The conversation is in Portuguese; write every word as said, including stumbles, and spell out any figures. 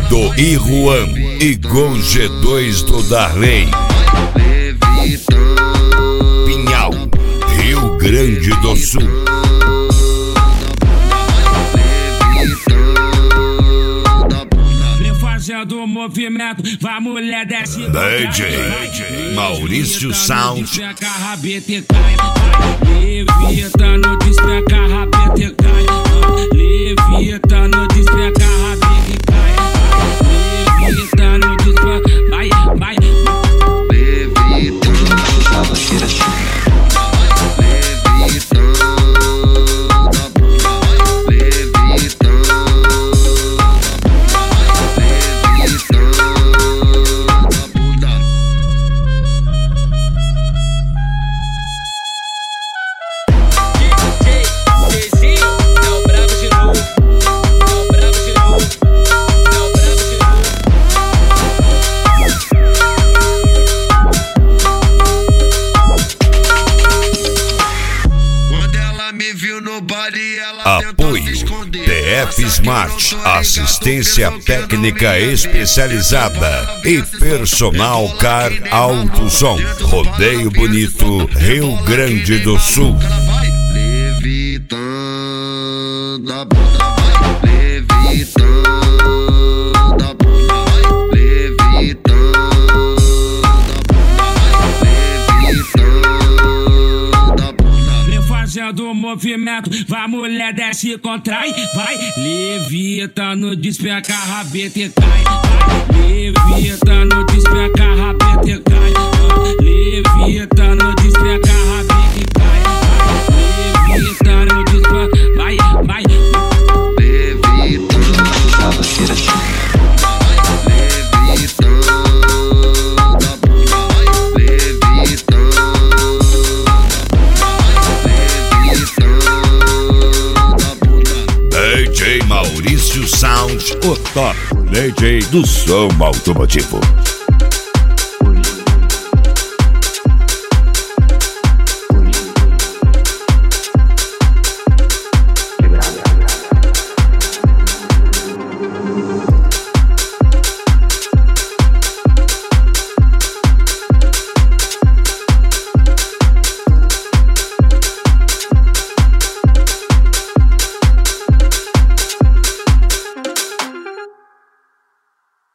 do Iruan e Gol G dois do Darley. Pinhal, Rio Grande do Sul. Do movimento, vai mulher desce. D J Maurício Sound. Levita no despeca, rabeta e cai. Levita no despeca, rabeta e cai. Levita no despeca, vai, vai. Levita, tava cheira. Apoio T F Smart, assistência técnica especializada e personal car alto som. Rodeio Bonito, Rio Grande do Sul. Levitando a bunda, levitando a bunda, levitando a bunda. Fazendo movimento, vai mulher desce e contrai, vai. Levita no despeca, rabeta e cai. Levita no despeca, rabeta e cai. Levita no despeca, rabeta e cai. Levita no despeca, vai, vai. Levitando, tava cheira. D J Maurício Sound, o top D J do som automotivo.